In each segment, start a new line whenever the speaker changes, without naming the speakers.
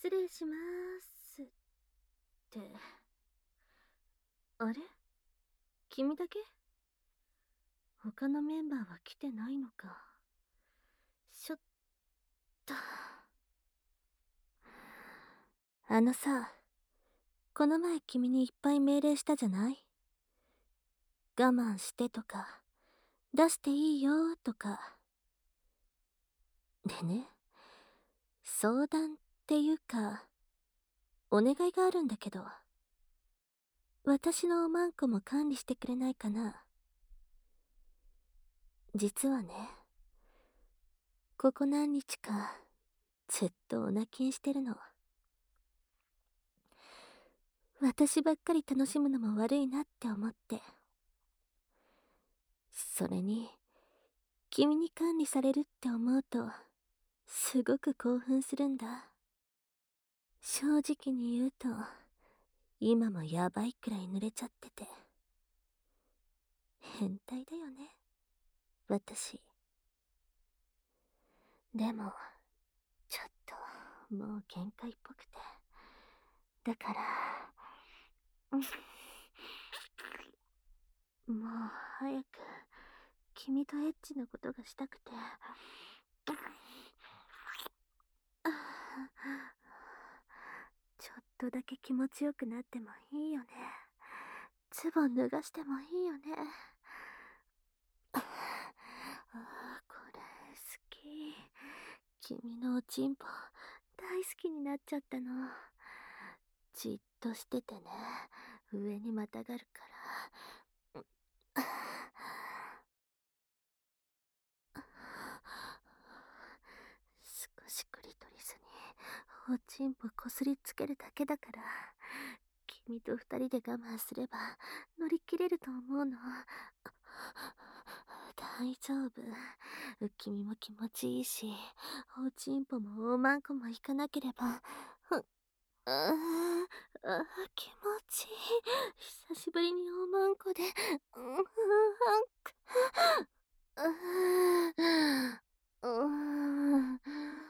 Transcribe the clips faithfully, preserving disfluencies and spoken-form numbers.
失礼します。って、あれ君だけ？他のメンバーは来てないのか。しょっと。あのさ、この前君にいっぱい命令したじゃない？我慢してとか、出していいよとか。でね、相談っていうか、お願いがあるんだけど、私のおまんこも管理してくれないかな。実はね、ここ何日か、ずっとお泣きんしてるの。私ばっかり楽しむのも悪いなって思って。それに、君に管理されるって思うと、すごく興奮するんだ。正直に言うと、今もヤバいくらい濡れちゃってて。変態だよね、私。でも、ちょっと、もう限界っぽくて。だから、もう早く、君とエッチなことがしたくて。ちょっとだけ気持ちよくなってもいいよね。ズボン脱がしてもいいよね。ああ、これ好き。君のおちんぽ大好きになっちゃったの。じっとしててね、上にまたがるから。少しクリトリスにおちんぽこすりつけるだけだから、君と二人で我慢すれば乗り切れると思うの。大丈夫。君も気持ちいいし、おちんぽもおまんこもいかなければ。ふあーあー、気持ちいい。久しぶりにおまんこで。うんうんうん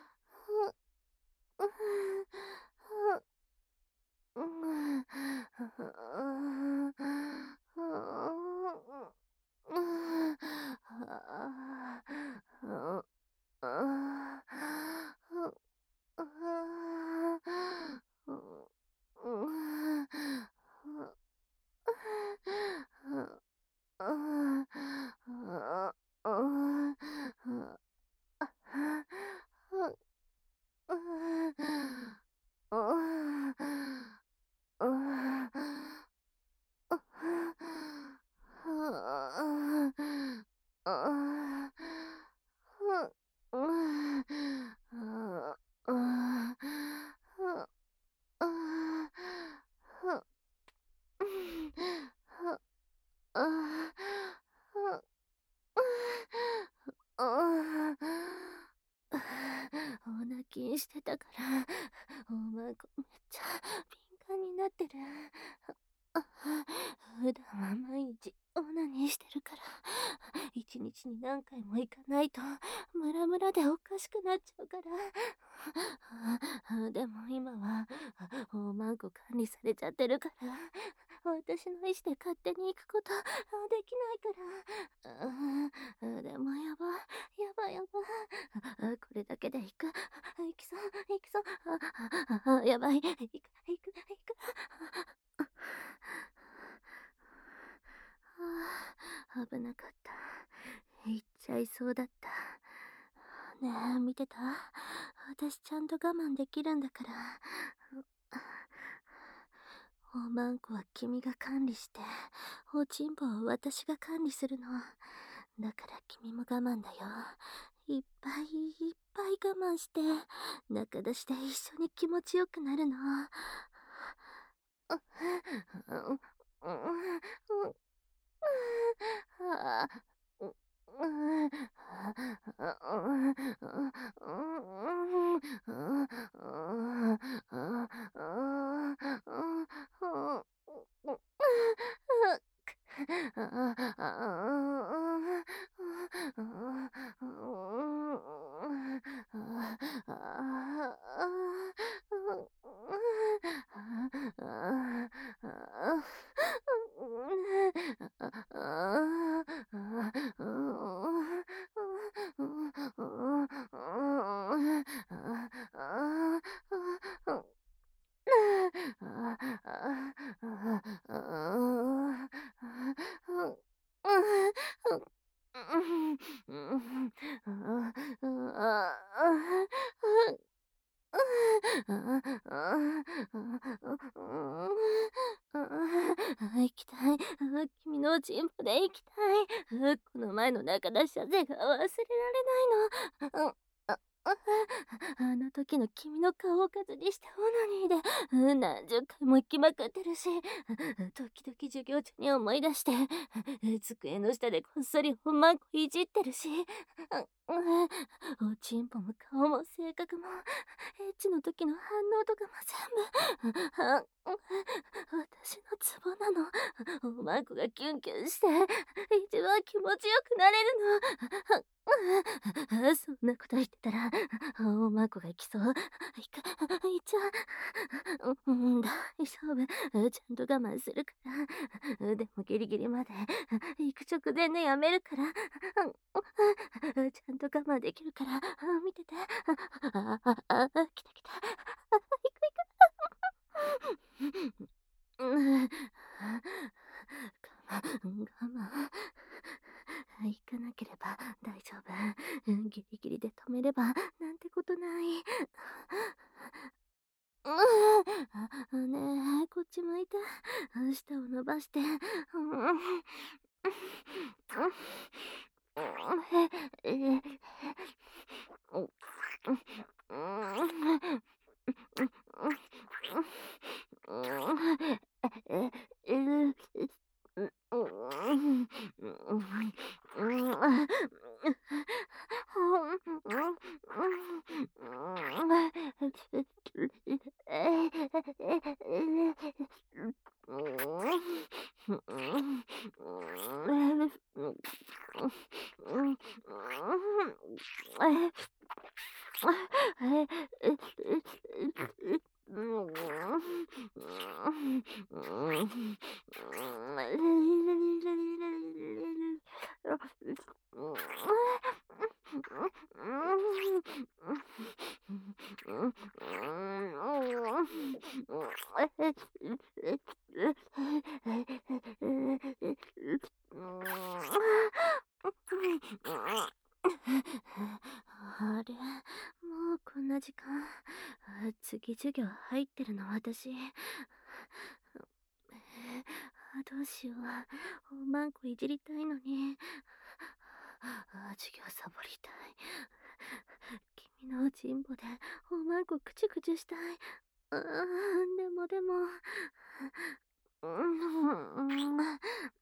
お泣きしてたから、おまんこめっちゃ敏感になってる。普段は毎日オナニーしてるから、一日に何回も行かないとムラムラでおかしくなっちゃうから。でも今はおまんこ管理されちゃってるから、私の意思で勝手に行くことできないから。でもやばやばやば、これだけで行く、行きそう行きそう、やばい、行く行く行く。あ危なかった。行っちゃいそうだった。ねえ、見てた？私ちゃんと我慢できるんだから。おまんこは君が管理して、おちんぽは私が管理するの。だから君も我慢だよ。いっぱいいっぱい我慢して、仲出しで一緒に気持ちよくなるの。 行きたい。君のチンポで行きたい。この前の中出し車線が忘れられないの。ああの時の君の顔を数にしてオナニーで何十回も行きまくってるし、時々授業中に思い出して、机の下でこっそり本番こいじってるし、おちんぽも顔も性格も、エッチの時の反応とかも全部、私のツボなの。おまんこがキュンキュンして、一番気持ちよくなれるの。そんなこと言ってたら、おまんこが行きそう。いか、いっちゃう。うん、大丈夫。ちゃんと我慢するから。でもギリギリまで、行く直前でやめるから。ちゃんと我慢できるから、見てて。あ、あ、あ、来た来た。行く行く。うん、我慢、我慢。行かなければ大丈夫。ギリギリで止めればなんてことない。うん、ねえ、こっち向いて。舌を伸ばして。うん、え、え、あれ、もうこんな時間。次授業入ってるの私。どうしよう。おまんこいじりたいのに。授業サボりたい。君のおちんぽでおまんこくちゅくちゅしたい。うーん、でもでも。我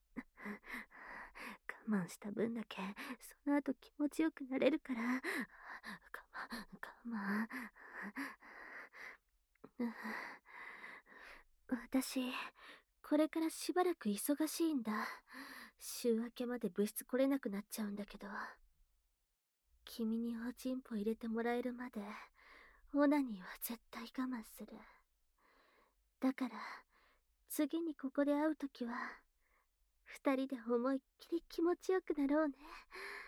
慢した分だけその後気持ちよくなれるから。我慢我慢。私これからしばらく忙しいんだ。週明けまで部室来れなくなっちゃうんだけど、君におちんぽ入れてもらえるまでオナニーは絶対我慢する。だから次にここで会うときは二人で思いっきり気持ちよくなろうね。